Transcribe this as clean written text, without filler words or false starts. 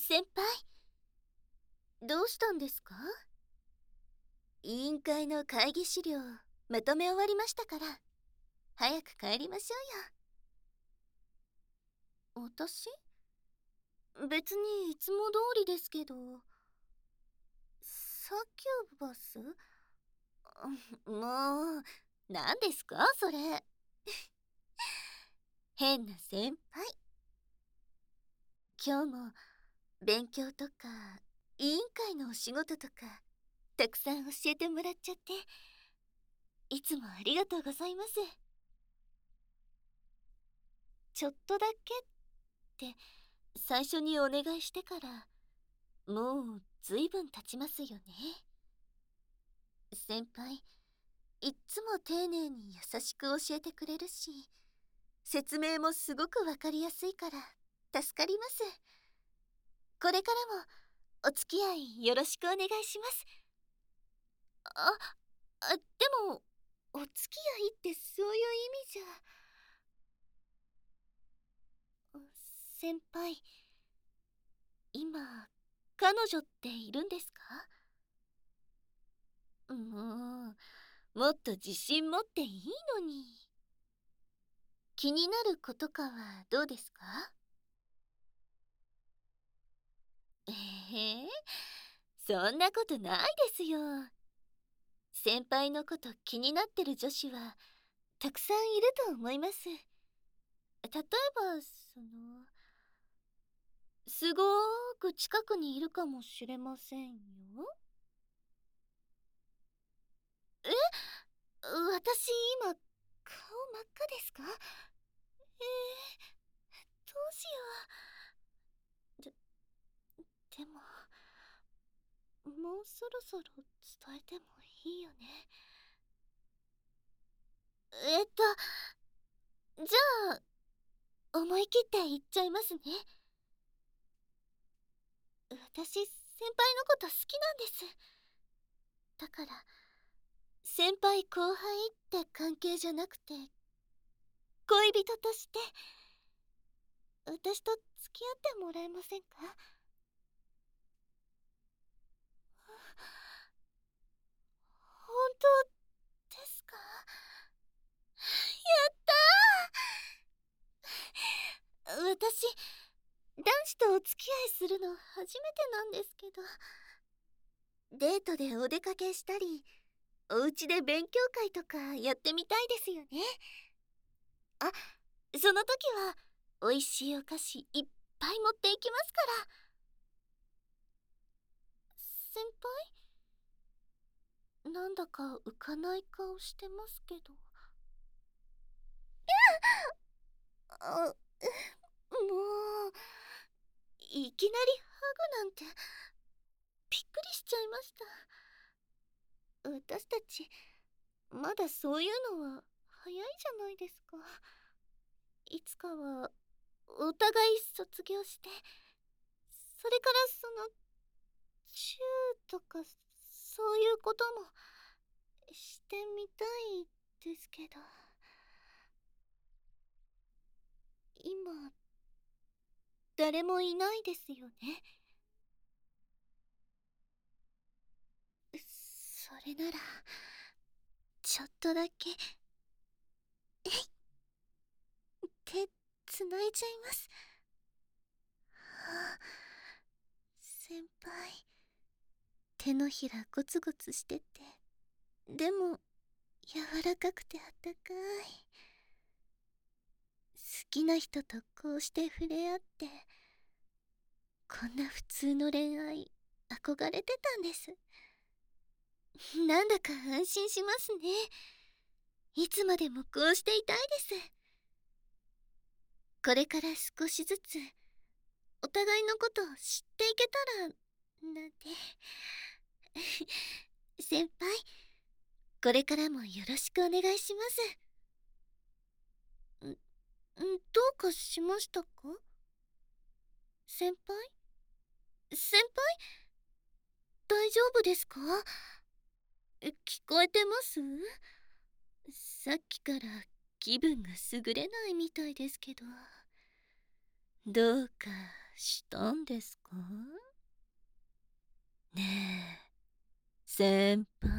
先輩、どうしたんですか？委員会の会議資料、まとめ終わりましたから、早く帰りましょうよ。私？別にいつも通りですけど。サキュバス？もう、何ですかそれ。変な先輩。今日も勉強とか委員会のお仕事とかたくさん教えてもらっちゃって、いつもありがとうございます。ちょっとだけって最初にお願いしてからもうずいぶん経ちますよね。先輩、いっつも丁寧に優しく教えてくれるし、説明もすごくわかりやすいから助かります。これからもお付き合いよろしくお願いします。あ、でもお付き合いってそういう意味じゃ。先輩、今彼女っているんですか？ももっと自信持っていいのに。気になることかはどうですか？ええ、そんなことないですよ。先輩のこと気になってる女子はたくさんいると思います。例えば、すごーく近くにいるかもしれませんよ。え、私今、顔真っ赤ですか？どうしよう。でも、もうそろそろ伝えてもいいよね。じゃあ、思い切って言っちゃいますね。私、先輩のこと好きなんです。だから、先輩後輩って関係じゃなくて、恋人として、私と付き合ってもらえませんか？本当ですか？やったー。私、男子とお付き合いするの初めてなんですけど、デートでお出かけしたり、お家で勉強会とかやってみたいですよね。あ、その時は美味しいお菓子いっぱい持っていきますから。先輩、なんだか浮かない顔してますけど。もう、いきなりハグなんてびっくりしちゃいました。私たちまだそういうのは早いじゃないですか。いつかはお互い卒業して、それからチューとかそういうこともしてみたいですけど、今誰もいないですよね。それならちょっとだけ手つないじゃいます。はあ、先輩、手のひらゴツゴツしてて、でも柔らかくてあったかい。好きな人とこうして触れ合って、こんな普通の恋愛憧れてたんです。なんだか安心しますね。いつまでもこうしていたいです。これから少しずつお互いのことを知っていけたらなんて。先輩、これからもよろしくお願いします。どうかしましたか？先輩？先輩？大丈夫ですか？聞こえてます？さっきから気分が優れないみたいですけど、どうかしたんですか？ねえ先輩。